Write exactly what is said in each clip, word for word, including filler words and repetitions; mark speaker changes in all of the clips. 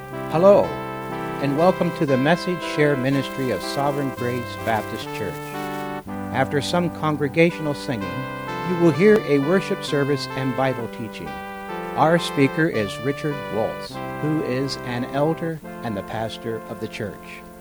Speaker 1: Hello, and welcome to the Message Share Ministry of Sovereign Grace Baptist Church. After some congregational singing, you will hear a worship service and Bible teaching. Our speaker is Richard Waltz, who is an elder and the pastor of the church.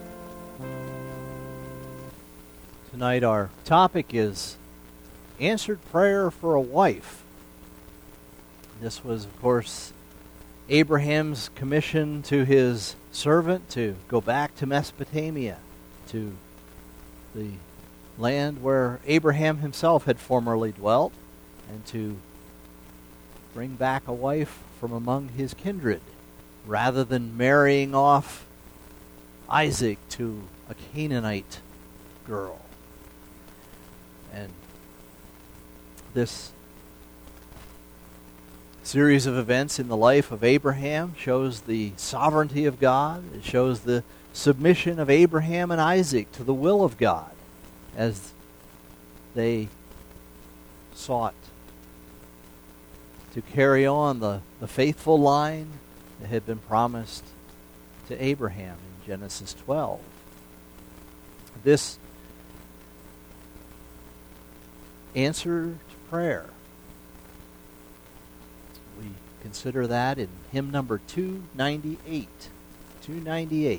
Speaker 2: Tonight our topic is answered prayer for a wife. This was, of course, Abraham's commission to his servant to go back to Mesopotamia, to the land where Abraham himself had formerly dwelt, and to bring back a wife from among his kindred, rather than marrying off Isaac to a Canaanite girl. And this series of events in the life of Abraham shows the sovereignty of God. It shows the submission of Abraham and Isaac to the will of God as they sought to carry on the, the faithful line that had been promised to Abraham in Genesis twelve. This answer to prayer, we consider that in hymn number two ninety-eight. two ninety-eight.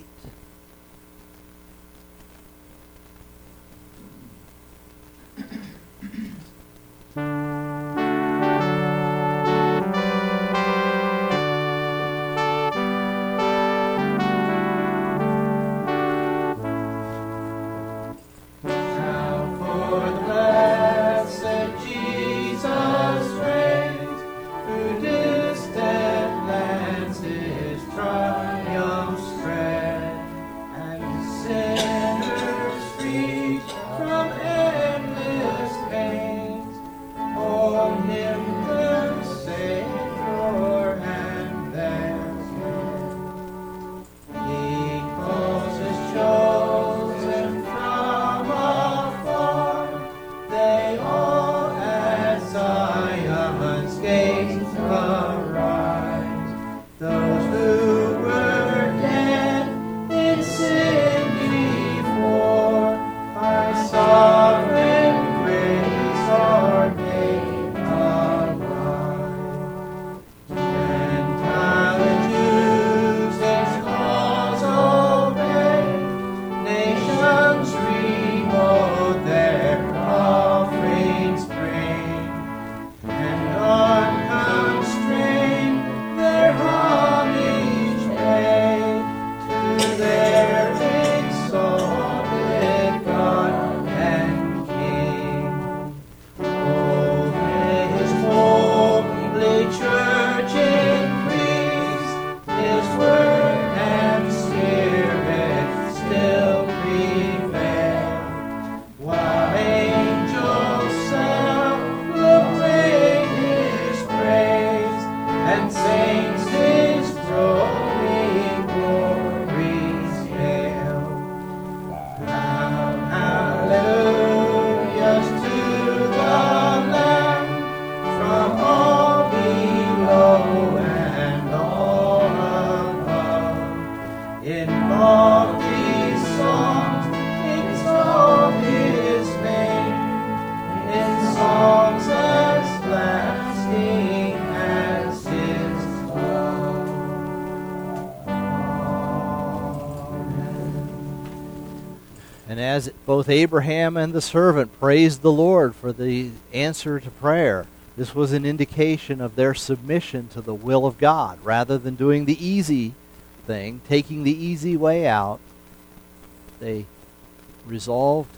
Speaker 2: And as both Abraham and the servant praised the Lord for the answer to prayer, this was an indication of their submission to the will of God. Rather than doing the easy thing, taking the easy way out, they resolved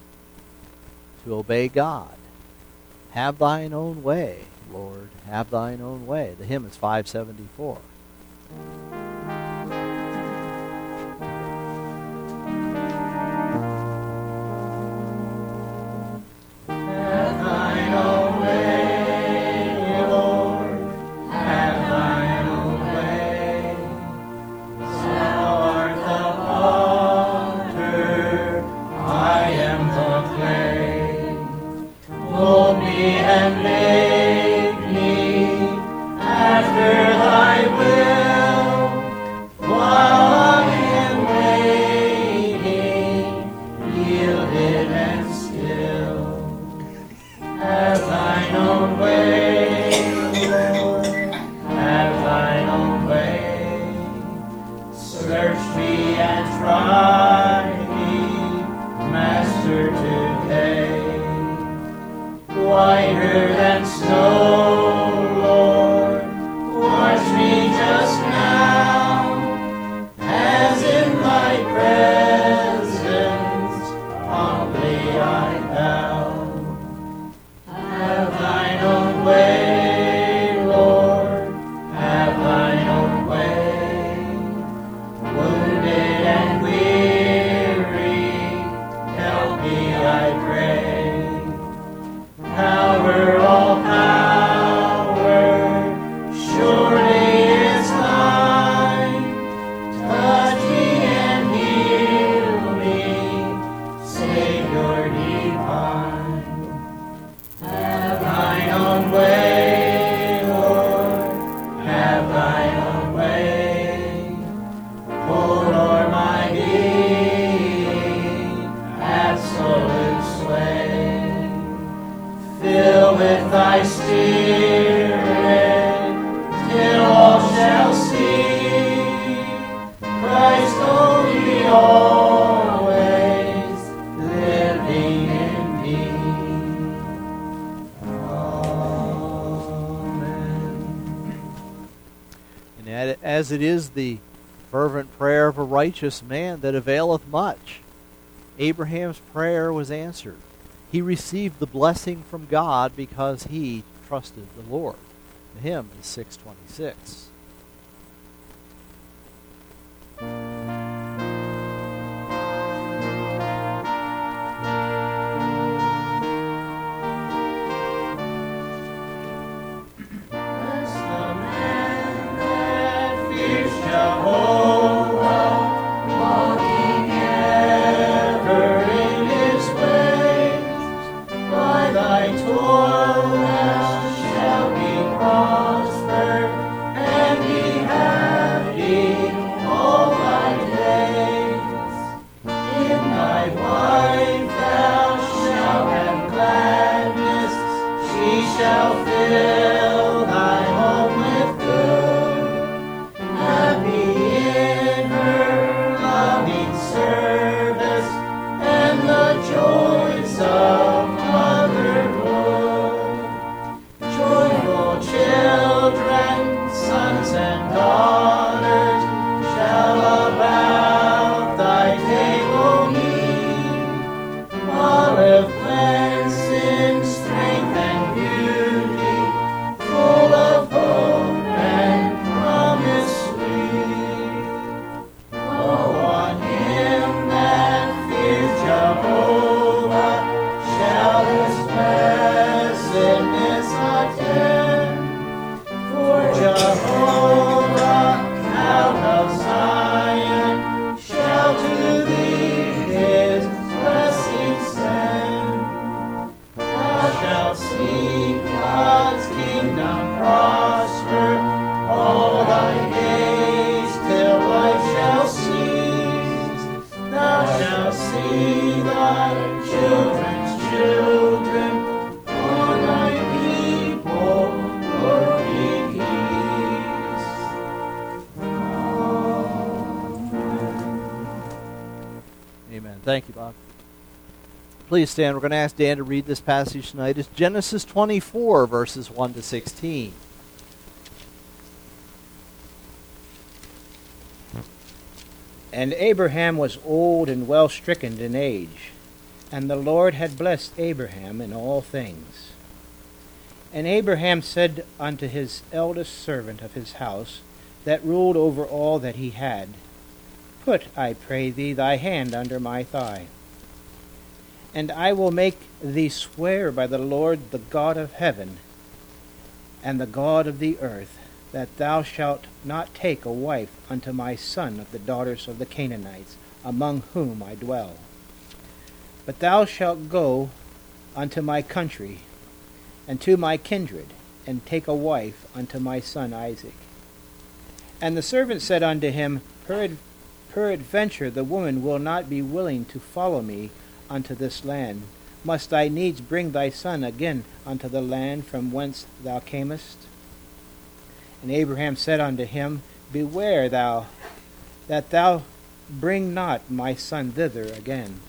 Speaker 2: to obey God. Have thine own way, Lord, have thine own way. The hymn is five seventy-four.
Speaker 3: And make me after thy will.
Speaker 2: says, "It is the fervent prayer of a righteous man that availeth much." Abraham's prayer was answered. He received the blessing from God because he trusted the Lord. The hymn is six twenty-six. Thank you, Bob. Please stand. We're going to ask Dan to read this passage tonight. It's Genesis twenty-four, verses one to sixteen.
Speaker 1: And Abraham was old and well stricken in age, and the Lord had blessed Abraham in all things. And Abraham said unto his eldest servant of his house, that ruled over all that he had, Put, I pray thee, thy hand under my thigh, and I will make thee swear by the Lord, the God of heaven, and the God of the earth, that thou shalt not take a wife unto my son of the daughters of the Canaanites, among whom I dwell. But thou shalt go unto my country, and to my kindred, and take a wife unto my son Isaac. And the servant said unto him, Perad- Peradventure the woman will not be willing to follow me unto this land. Must I needs bring thy son again unto the land from whence thou camest? And Abraham said unto him, Beware thou, that thou bring not my son thither again.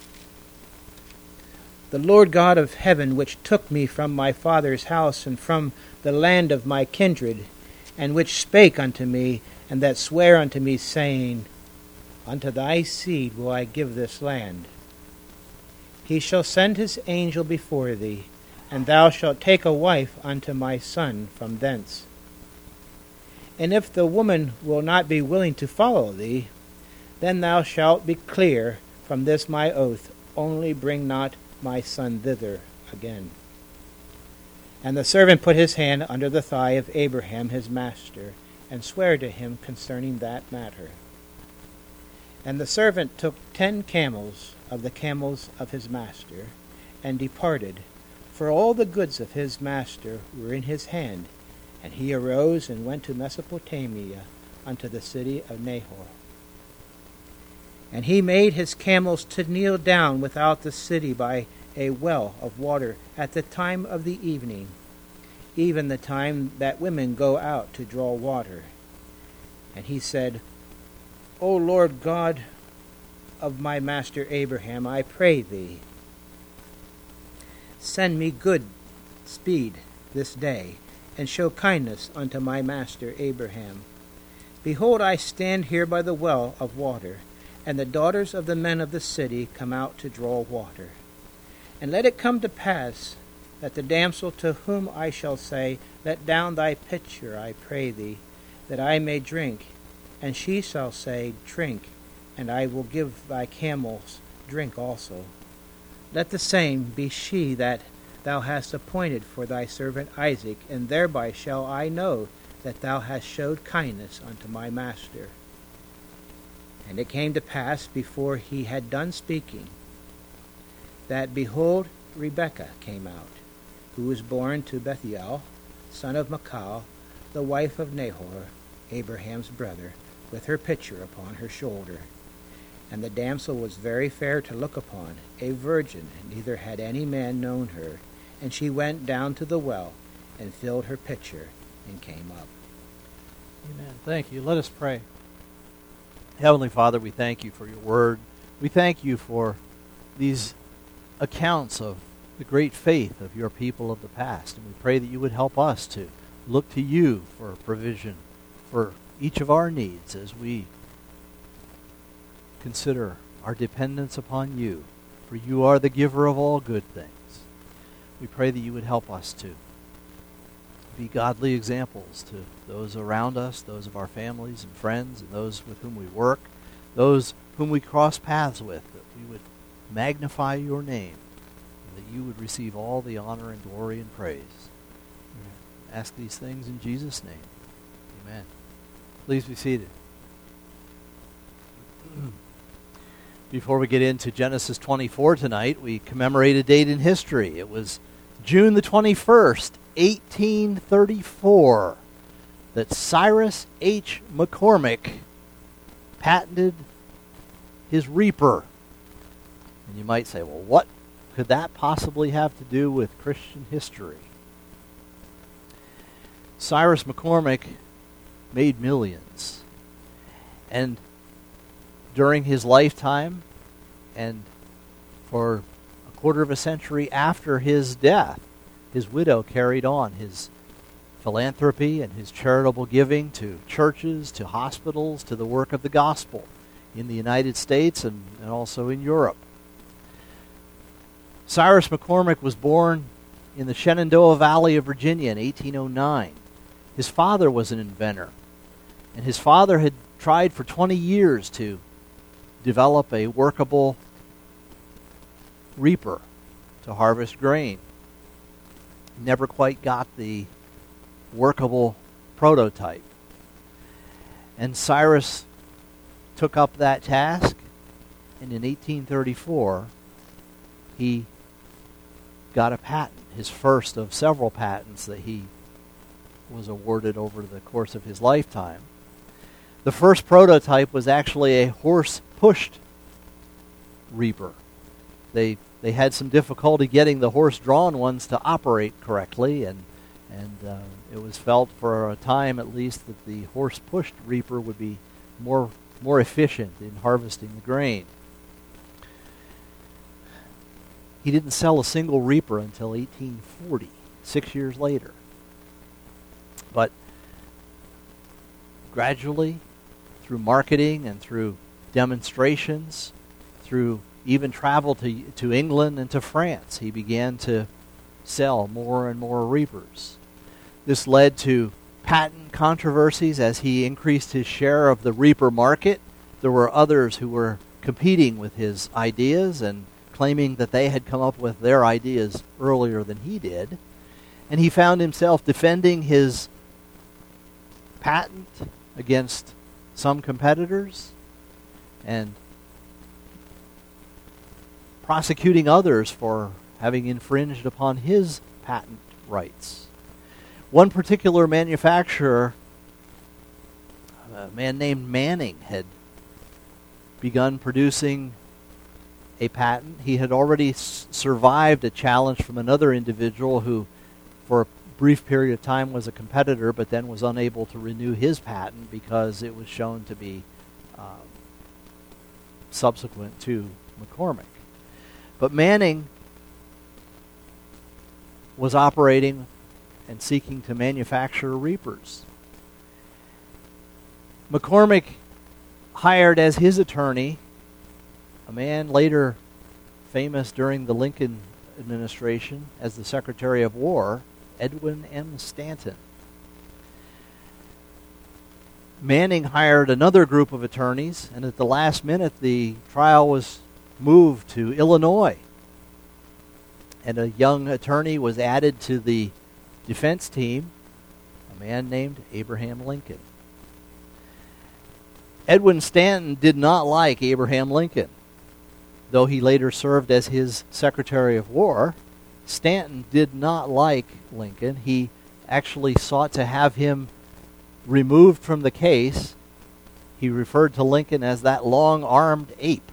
Speaker 1: The Lord God of heaven, which took me from my father's house and from the land of my kindred, and which spake unto me, and that sware unto me, saying, Unto thy seed will I give this land. He shall send his angel before thee, and thou shalt take a wife unto my son from thence. And if the woman will not be willing to follow thee, then thou shalt be clear from this my oath, only bring not my son thither again. And the servant put his hand under the thigh of Abraham his master, and sware to him concerning that matter. And the servant took ten camels of the camels of his master, and departed, for all the goods of his master were in his hand. And he arose and went to Mesopotamia, unto the city of Nahor. And he made his camels to kneel down without the city by a well of water at the time of the evening, even the time that women go out to draw water. And he said, O Lord God of my master Abraham, I pray thee, send me good speed this day, and show kindness unto my master Abraham. Behold, I stand here by the well of water, and the daughters of the men of the city come out to draw water. And let it come to pass, that the damsel to whom I shall say, Let down thy pitcher, I pray thee, that I may drink, and she shall say, Drink, and I will give thy camels drink also. Let the same be she that thou hast appointed for thy servant Isaac, and thereby shall I know that thou hast showed kindness unto my master. And it came to pass, before he had done speaking, that, behold, Rebekah came out, who was born to Bethuel, son of Michal, the wife of Nahor, Abraham's brother, with her pitcher upon her shoulder. And the damsel was very fair to look upon, a virgin, and neither had any man known her. And she went down to the well, and filled her pitcher, and came up.
Speaker 2: Amen. Thank you. Let us pray. Heavenly Father, we thank you for your word. We thank you for these accounts of the great faith of your people of the past. And we pray that you would help us to look to you for provision for each of our needs as we consider our dependence upon you. For you are the giver of all good things. We pray that you would help us to be godly examples to those around us, those of our families and friends, and those with whom we work, those whom we cross paths with, that we would magnify your name, and that you would receive all the honor and glory and praise. We ask these things in Jesus' name. Amen. Please be seated. Before we get into Genesis twenty-four tonight, we commemorate a date in history. It was June the twenty-first, eighteen thirty-four, that Cyrus H. McCormick patented his reaper. And you might say, well, what could that possibly have to do with Christian history? Cyrus McCormick made millions. And during his lifetime, and for a quarter of a century after his death, his widow carried on his philanthropy and his charitable giving to churches, to hospitals, to the work of the gospel in the United States and, and also in Europe. Cyrus McCormick was born in the Shenandoah Valley of Virginia in eighteen oh nine. His father was an inventor, and his father had tried for twenty years to develop a workable reaper to harvest grain. Never quite got the workable prototype. And Cyrus took up that task, and in eighteen thirty-four, he got a patent, his first of several patents that he was awarded over the course of his lifetime. The first prototype was actually a horse-pushed reaper. They they had some difficulty getting the horse-drawn ones to operate correctly, and and uh, it was felt for a time at least that the horse-pushed reaper would be more more efficient in harvesting the grain. He didn't sell a single reaper until eighteen forty, six years later. But gradually, through marketing and through demonstrations, through even travel to to England and to France, he began to sell more and more reapers. This led to patent controversies as he increased his share of the reaper market. There were others who were competing with his ideas and claiming that they had come up with their ideas earlier than he did. And he found himself defending his patent against some competitors and prosecuting others for having infringed upon his patent rights. One particular manufacturer, a man named Manning, had begun producing a patent. He had already s- survived a challenge from another individual who, for a brief period of time, was a competitor, but then was unable to renew his patent because it was shown to be um, subsequent to McCormick. But Manning was operating and seeking to manufacture reapers. McCormick hired as his attorney a man later famous during the Lincoln administration as the Secretary of War, Edwin M. Stanton. Manning hired another group of attorneys, and at the last minute the trial was moved to Illinois. And a young attorney was added to the defense team, a man named Abraham Lincoln. Edwin Stanton did not like Abraham Lincoln. Though he later served as his Secretary of War, Stanton did not like Lincoln. He actually sought to have him removed from the case. He referred to Lincoln as that long-armed ape.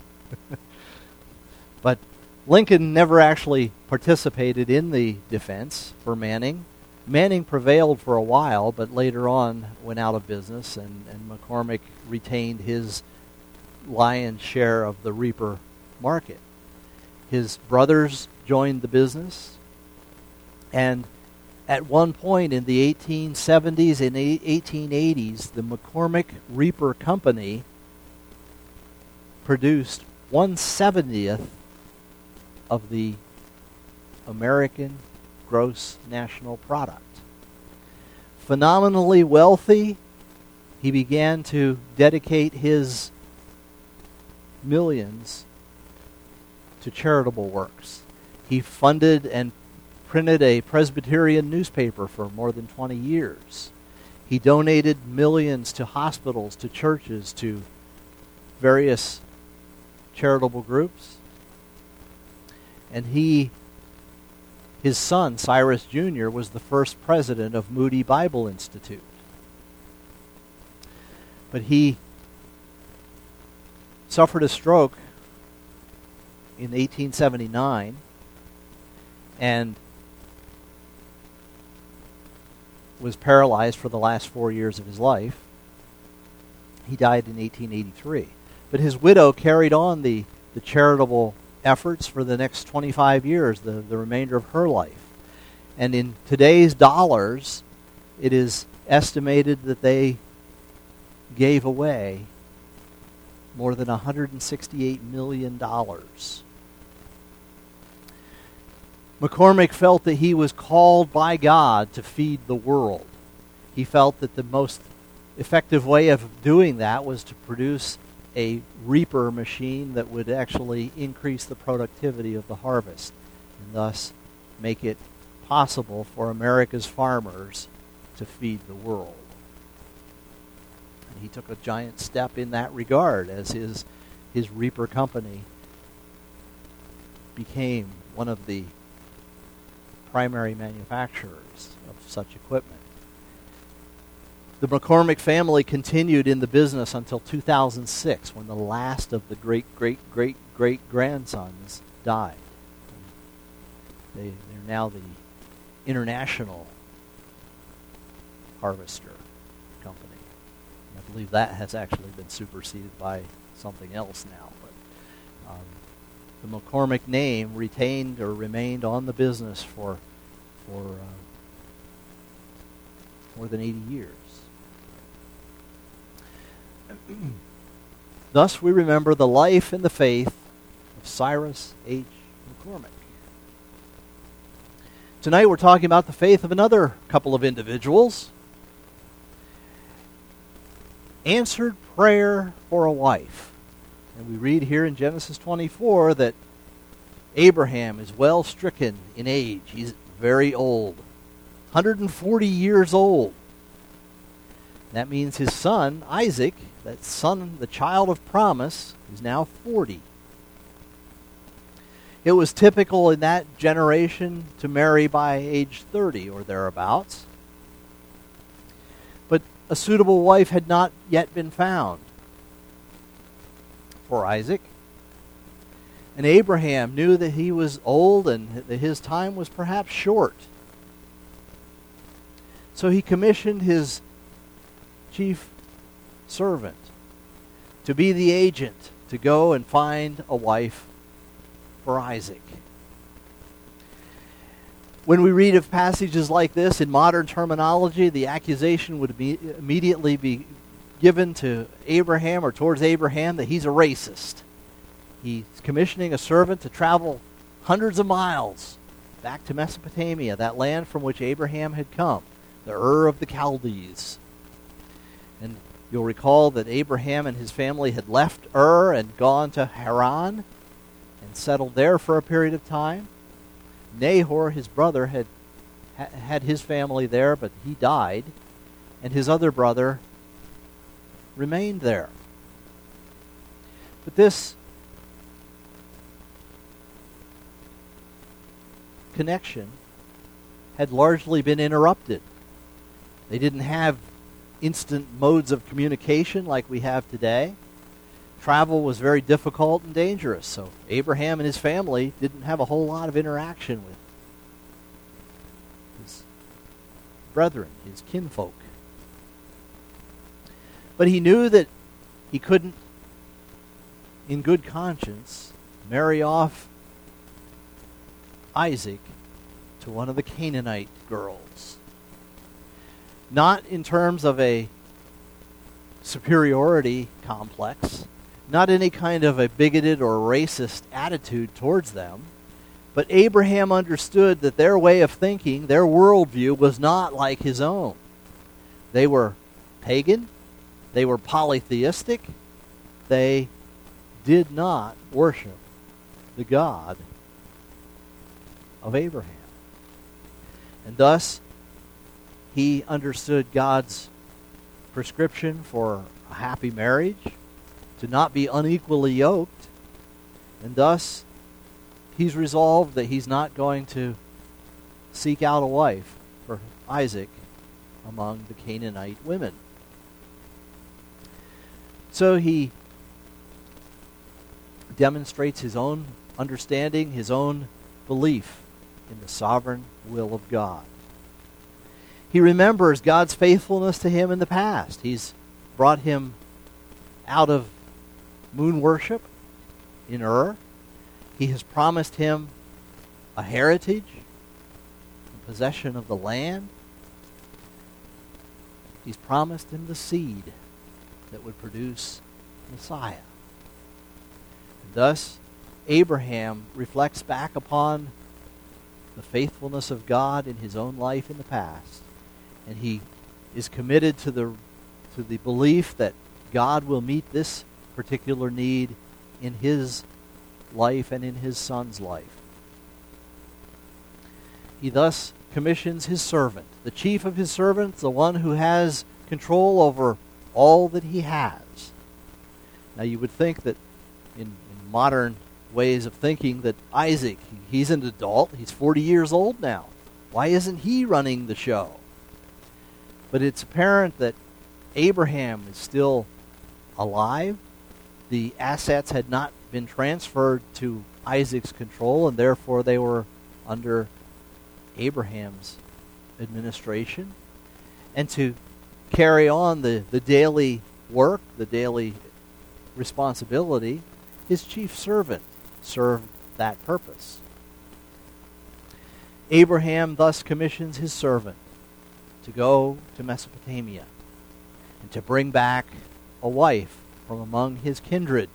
Speaker 2: But Lincoln never actually participated in the defense for Manning. Manning prevailed for a while, but later on went out of business, and, and McCormick retained his lion's share of the reaper market. His brothers joined the business, and at one point in the eighteen seventies and eighteen eighties, the McCormick Reaper Company produced one seventieth of the American gross national product. Phenomenally wealthy, he began to dedicate his millions to charitable works. He funded and printed a Presbyterian newspaper for more than twenty years. He donated millions to hospitals, to churches, to various charitable groups. And he, his son, Cyrus Junior, was the first president of Moody Bible Institute. But he suffered a stroke in eighteen seventy-nine, and was paralyzed for the last four years of his life. He died in eighteen eighty-three. But his widow carried on the, the charitable efforts for the next twenty-five years, the, the remainder of her life. And in today's dollars, it is estimated that they gave away more than one hundred sixty-eight million dollars. McCormick felt that he was called by God to feed the world. He felt that the most effective way of doing that was to produce a reaper machine that would actually increase the productivity of the harvest, and thus make it possible for America's farmers to feed the world. And he took a giant step in that regard as his, his reaper company became one of the primary manufacturers of such equipment. The McCormick family continued in the business until two thousand six, when the last of the great-great-great-great-grandsons died. They, they're now the International Harvester Company. I believe that has actually been superseded by something else now. But um, the McCormick name retained or remained on the business for for uh, more than eighty years. Thus, we remember the life and the faith of Cyrus H. McCormick. Tonight, we're talking about the faith of another couple of individuals. Answered prayer for a wife. And we read here in Genesis twenty-four that Abraham is well stricken in age. He's very old, one hundred forty years old. That means his son, Isaac, that son, the child of promise, is now forty. It was typical in that generation to marry by age thirty or thereabouts. But a suitable wife had not yet been found for Isaac. And Abraham knew that he was old and that his time was perhaps short. So he commissioned his chief servant to be the agent to go and find a wife for Isaac. When we read of passages like this in modern terminology, the accusation would be immediately be given to Abraham or towards Abraham that he's a racist. He's commissioning a servant to travel hundreds of miles back to Mesopotamia, that land from which Abraham had come, the Ur of the Chaldees. And you'll recall that Abraham and his family had left Ur and gone to Haran and settled there for a period of time. Nahor, his brother, had ha- had his family there, but he died, and his other brother remained there. But this connection had largely been interrupted. They didn't have instant modes of communication like we have today. Travel was very difficult and dangerous, so Abraham and his family didn't have a whole lot of interaction with his brethren, his kinfolk. But he knew that he couldn't, in good conscience, marry off Isaac to one of the Canaanite girls. Not in terms of a superiority complex, not any kind of a bigoted or racist attitude towards them, but Abraham understood that their way of thinking, their worldview, was not like his own. They were pagan, they were polytheistic, they did not worship the God of Abraham. And thus, he understood God's prescription for a happy marriage, to not be unequally yoked, and thus he's resolved that he's not going to seek out a wife for Isaac among the Canaanite women. So he demonstrates his own understanding, his own belief in the sovereign will of God. He remembers God's faithfulness to him in the past. He's brought him out of moon worship in Ur. He has promised him a heritage, a possession of the land. He's promised him the seed that would produce Messiah. And thus, Abraham reflects back upon the faithfulness of God in his own life in the past, and he is committed to the to the belief that God will meet this particular need in his life and in his son's life. He thus commissions his servant, the chief of his servants, the one who has control over all that he has. Now you would think that in, in modern ways of thinking that Isaac, he's an adult, he's forty years old now. Why isn't he running the show? But it's apparent that Abraham is still alive. The assets had not been transferred to Isaac's control, and therefore they were under Abraham's administration. And to carry on the, the daily work, the daily responsibility, his chief servant served that purpose. Abraham thus commissions his servant to go to Mesopotamia and to bring back a wife from among his kindred.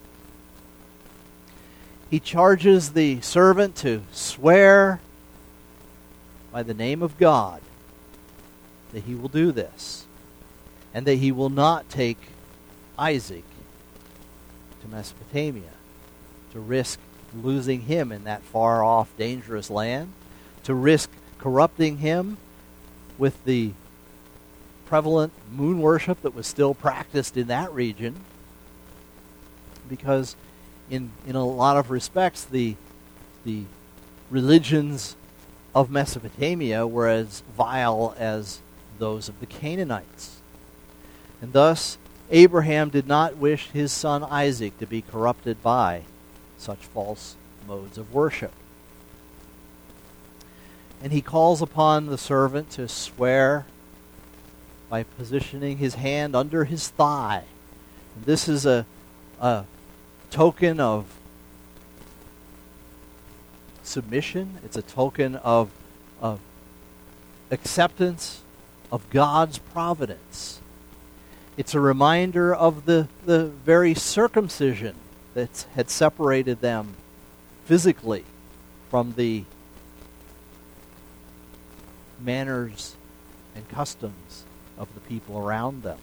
Speaker 2: He charges the servant to swear by the name of God that he will do this, and that he will not take Isaac to Mesopotamia to risk losing him in that far-off, dangerous land, to risk corrupting him with the prevalent moon worship that was still practiced in that region, because in in a lot of respects the the religions of Mesopotamia were as vile as those of the Canaanites. And thus Abraham did not wish his son Isaac to be corrupted by such false modes of worship. And he calls upon the servant to swear by positioning his hand under his thigh. And this is a, a token of submission. It's a token of, of acceptance of God's providence. It's a reminder of the, the very circumcision that had separated them physically from the manners and customs of the people around them.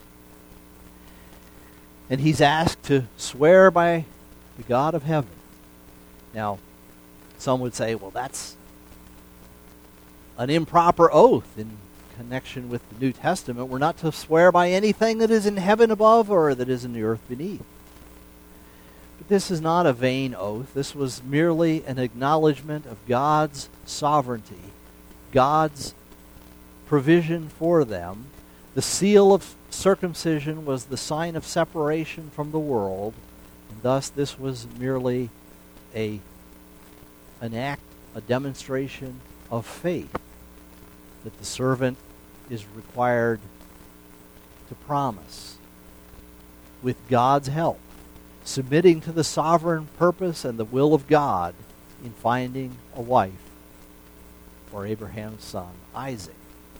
Speaker 2: And he's asked to swear by the God of heaven. Now, some would say, well, that's an improper oath in connection with the New Testament. We're not to swear by anything that is in heaven above or that is in the earth beneath. But this is not a vain oath. This was merely an acknowledgement of God's sovereignty, God's provision for them. The seal of circumcision was the sign of separation from the world, and thus this was merely a an act, a demonstration of faith that the servant is required to promise with God's help, submitting to the sovereign purpose and the will of God in finding a wife for Abraham's son, Isaac.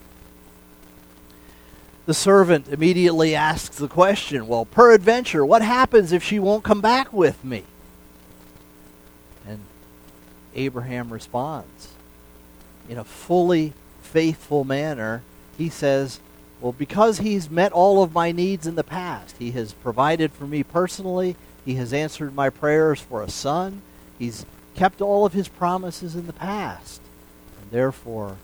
Speaker 2: The servant immediately asks the question, well, peradventure, what happens if she won't come back with me? And Abraham responds in a fully faithful manner. He says, well, because he's met all of my needs in the past, he has provided for me personally, he has answered my prayers for a son, he's kept all of his promises in the past, and therefore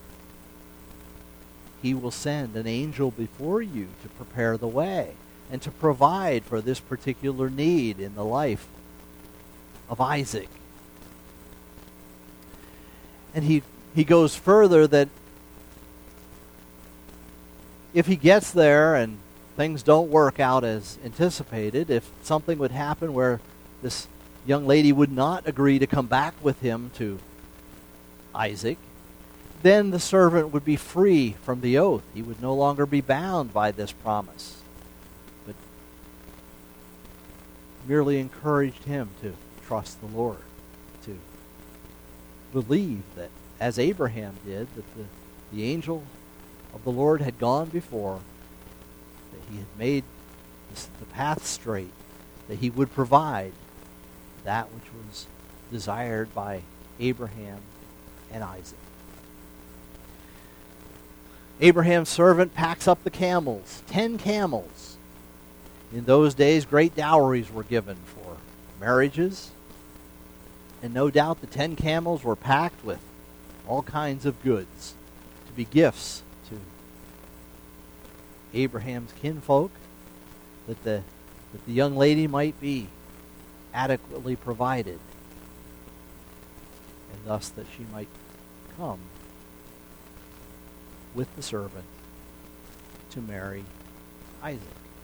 Speaker 2: he will send an angel before you to prepare the way and to provide for this particular need in the life of Isaac. And he, he goes further that if he gets there and things don't work out as anticipated, if something would happen where this young lady would not agree to come back with him to Isaac, then the servant would be free from the oath. He would no longer be bound by this promise, but merely encouraged him to trust the Lord, to believe that, as Abraham did, that the, the angel of the Lord had gone before, that he had made this, the path straight, that he would provide that which was desired by Abraham and Isaac. Abraham's servant packs up the camels, ten camels. In those days, great dowries were given for marriages, and no doubt the ten camels were packed with all kinds of goods to be gifts to Abraham's kinfolk, that the, that the young lady might be adequately provided, and thus that she might come with the servant to marry Isaac.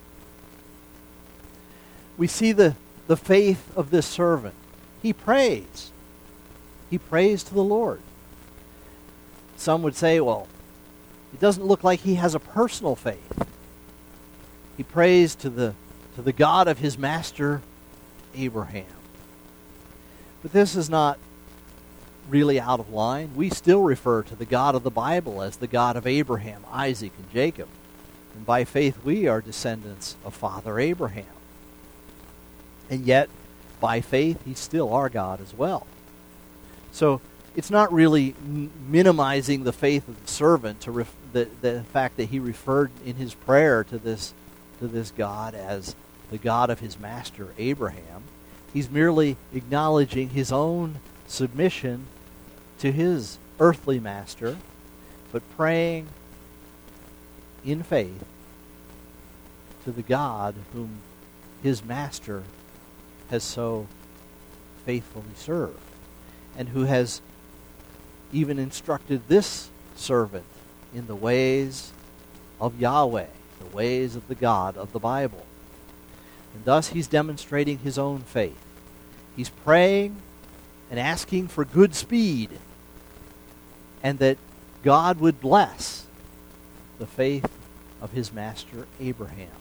Speaker 2: We see the, the faith of this servant. He prays. He prays to the Lord. Some would say, well, it doesn't look like he has a personal faith. He prays to the, to the God of his master, Abraham. But this is not really out of line. We still refer to the God of the Bible as the God of Abraham, Isaac, and Jacob. And by faith we are descendants of Father Abraham. And yet, by faith, he's still our God as well. So, it's not really m- minimizing the faith of the servant, to ref- the, the fact that he referred in his prayer to this, to this God as the God of his master, Abraham. He's merely acknowledging his own submission to his earthly master, but praying in faith to the God whom his master has so faithfully served, and who has even instructed this servant in the ways of Yahweh, the ways of the God of the Bible. And thus he's demonstrating his own faith. He's praying and asking for good speed, and that God would bless the faith of his master Abraham.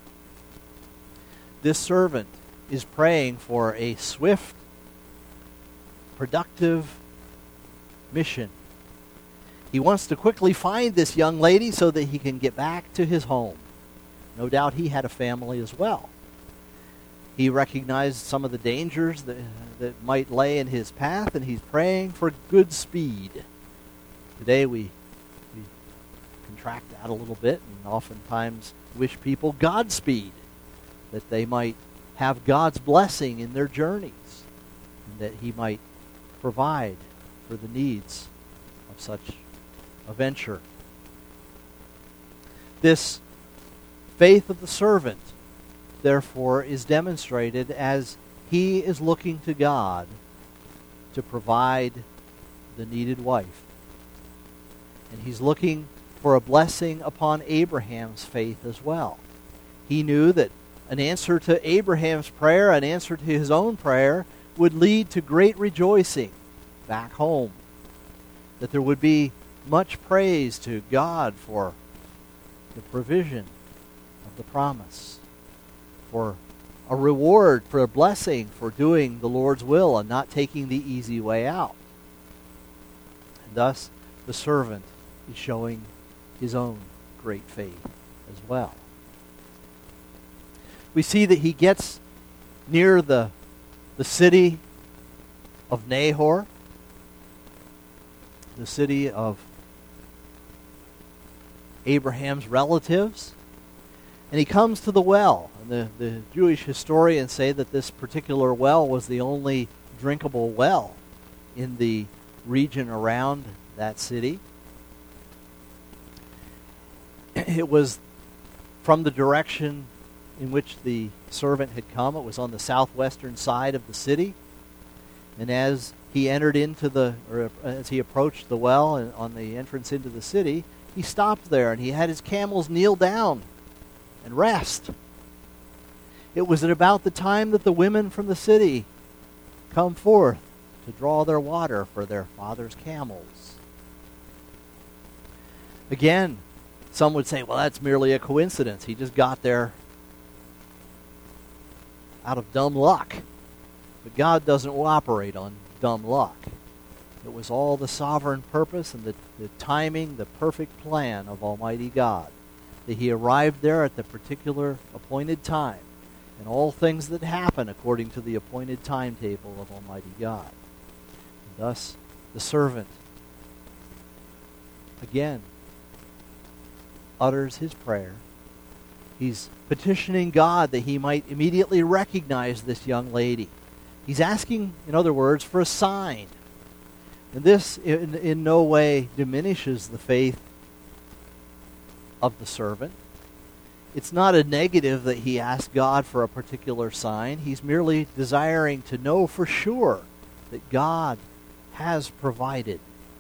Speaker 2: This servant is praying for a swift, productive mission. He wants to quickly find this young lady so that he can get back to his home, No doubt he had a family as well. He recognized some of the dangers that, that might lay in his path, and he's praying for good speed. Today we, we contract that a little bit and oftentimes wish people Godspeed, that they might have God's blessing in their journeys, and that he might provide for the needs of such a venture. This faith of the servant, therefore, is demonstrated as he is looking to God to provide the needed wife. And he's looking for a blessing upon Abraham's faith as well. He knew that an answer to Abraham's prayer, an answer to his own prayer, would lead to great rejoicing back home. That there would be much praise to God for the provision of the promise, for a reward, for a blessing for doing the Lord's will and not taking the easy way out. And thus, the servant is showing his own great faith as well. We see that he gets near the, the city of Nahor, the city of Abraham's relatives, and he comes to the well. And the, the Jewish historians say that this particular well was the only drinkable well in the region around that city. It was from the direction in which the servant had come. It was on the southwestern side of the city. And as he entered into the, or as he approached the well and on the entrance into the city, he stopped there and he had his camels kneel down and rest. It was at about the time that the women from the city come forth to draw their water for their father's camels. Again, some would say, well, that's merely a coincidence. He just got there out of dumb luck. But God doesn't operate on dumb luck. It was all the sovereign purpose and the, the timing, the perfect plan of Almighty God, that he arrived there at the particular appointed time, and all things that happen according to the appointed timetable of Almighty God. And thus, the servant, again, utters his prayer. He's petitioning God that he might immediately recognize this young lady. He's asking, in other words, for a sign. And this in, in no way diminishes the faith of the servant. It's not a negative that he asks God for a particular sign. He's merely desiring to know for sure that God has provided.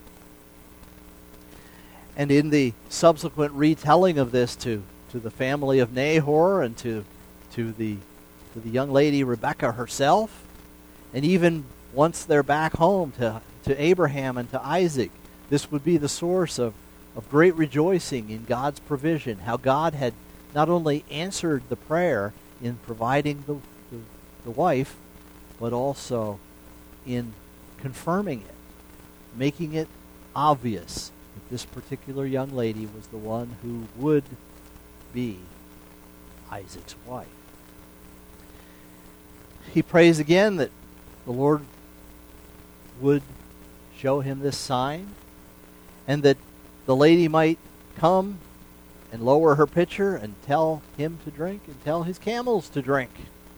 Speaker 2: And in the subsequent retelling of this to, to the family of Nahor and to, to, the, to the young lady Rebekah herself, and even once they're back home to, to Abraham and to Isaac, this would be the source of, of great rejoicing in God's provision, how God had not only answered the prayer in providing the, the, the wife, but also in confirming it, making it obvious that this particular young lady was the one who would be Isaac's wife. He prays again that the Lord would show him this sign, and that the lady might come and lower her pitcher and tell him to drink and tell his camels to drink.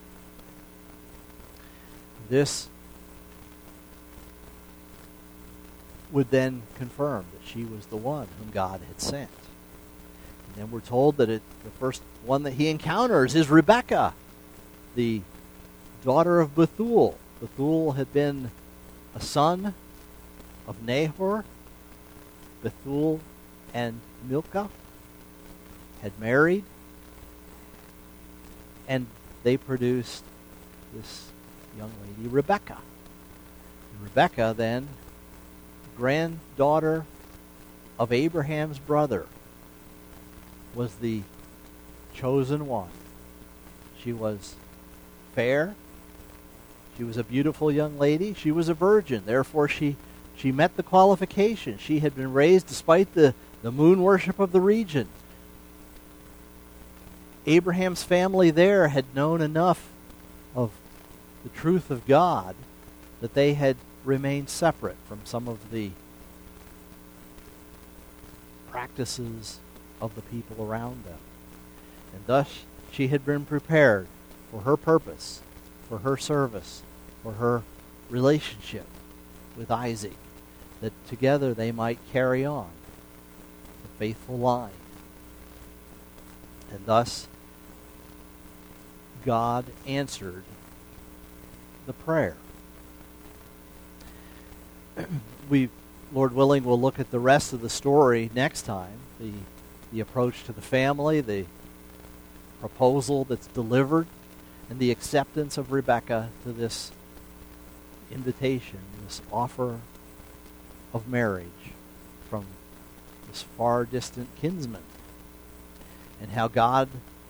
Speaker 2: This would then confirm that she was the one whom God had sent. And then we're told that it, the first one that he encounters is Rebekah, the daughter of Bethuel. Bethuel had been a son of Nahor. Bethuel and Milcah had married, and they produced this young lady, Rebekah. And Rebekah, then, granddaughter of Abraham's brother, was the chosen one. She was fair. She was a beautiful young lady. She was a virgin. Therefore, she, she met the qualification. She had been raised despite the, the moon worship of the region. Abraham's family there had known enough of the truth of God that they had remained separate from some of the practices of the people around them. And thus she had been prepared for her purpose, for her service, for her relationship with Isaac, that together they might carry on the faithful line. And thus God answered the prayer. We, Lord willing, will look at the rest of the story next time. The, the approach to the family, the proposal that's delivered, and the acceptance of Rebekah to this invitation, this offer of marriage from this far distant kinsman, and how God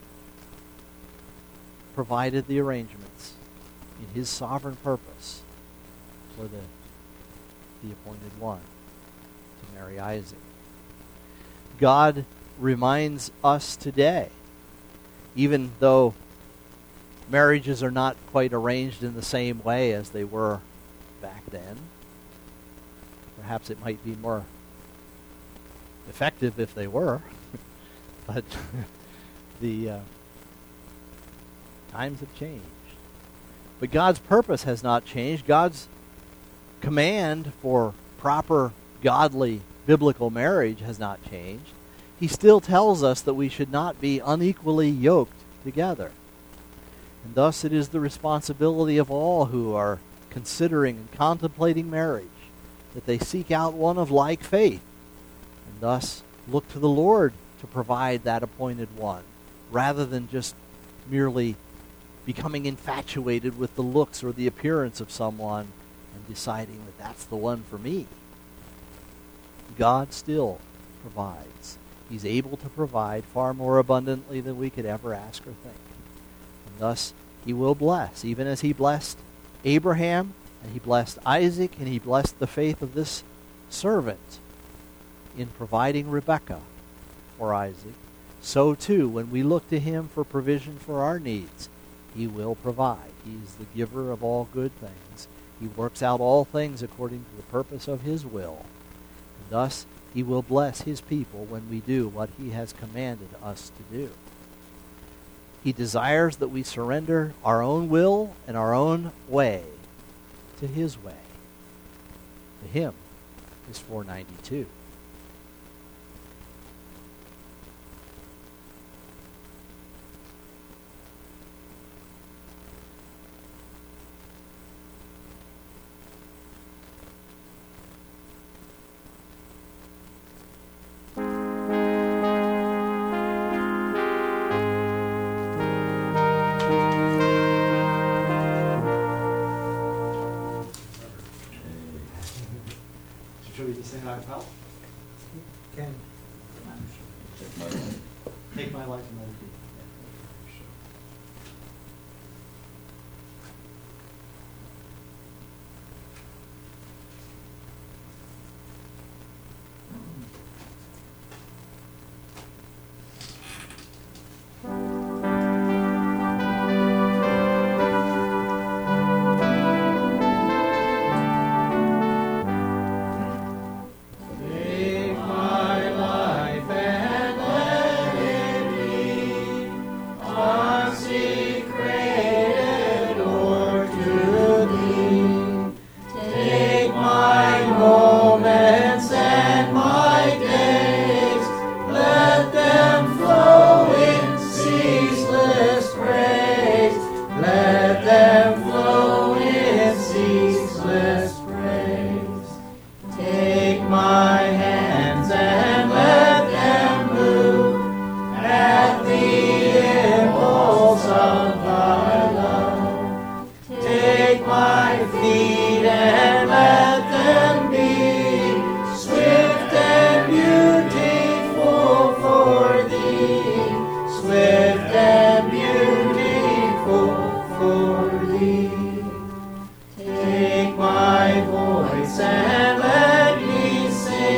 Speaker 2: provided the arrangements in his sovereign purpose for the, the appointed one to marry Isaac. God reminds us today, even though marriages are not quite arranged in the same way as they were back then, perhaps it might be more effective if they were, but the uh, times have changed. But God's purpose has not changed. God's command for proper, godly, biblical marriage has not changed. He still tells us that we should not be unequally yoked together. And thus it is the responsibility of all who are considering and contemplating marriage that they seek out one of like faith, and thus look to the Lord to provide that appointed one, rather than just merely becoming infatuated with the looks or the appearance of someone and deciding that that's the one for me. God still provides. He's able to provide far more abundantly than we could ever ask or think. And thus, he will bless, even as he blessed Abraham, and he blessed Isaac, and he blessed the faith of this servant in providing Rebekah for Isaac. So too, when we look to him for provision for our needs, he will provide. He is the giver of all good things. He works out all things according to the purpose of his will. And thus, he will bless his people when we do what he has commanded us to do. He desires that we surrender our own will and our own way to his way. The hymn is four ninety-two.
Speaker 3: Should we just sing out well?
Speaker 1: Can
Speaker 3: Take my life and let it be.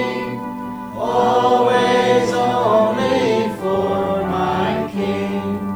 Speaker 4: Always only for my King.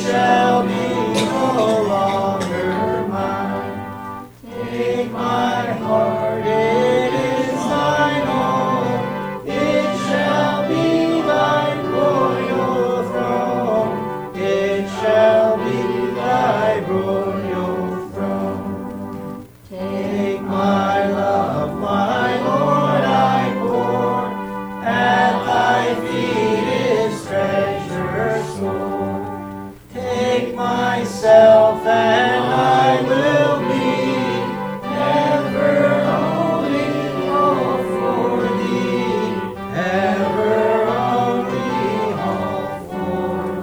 Speaker 4: shall be no longer mine. Take my heart, it is thine own. It shall be thy royal throne. It shall be thy royal throne. Take my love, my Lord, I pour at thy feet is treasure store. Take myself and I will be ever only all for thee, ever only all for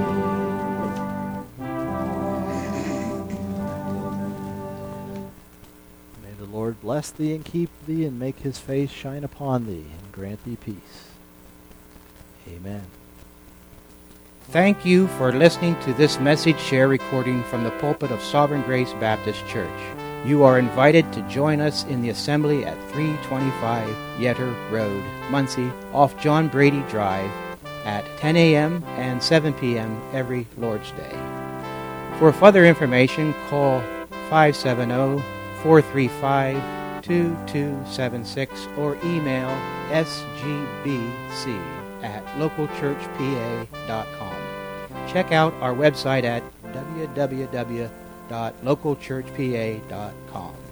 Speaker 4: thee.
Speaker 2: May the Lord bless thee and keep thee and make his face shine upon thee and grant thee peace. Amen.
Speaker 1: Thank you for listening to this message share recording from the pulpit of Sovereign Grace Baptist Church. You are invited to join us in the assembly at three twenty-five Yetter Road, Muncie, off John Brady Drive at ten a.m. and seven p.m. every Lord's Day. For further information, call five seven zero, four three five, two two seven six or email s g b c at local church p a dot com. Check out our website at w w w dot local church p a dot com.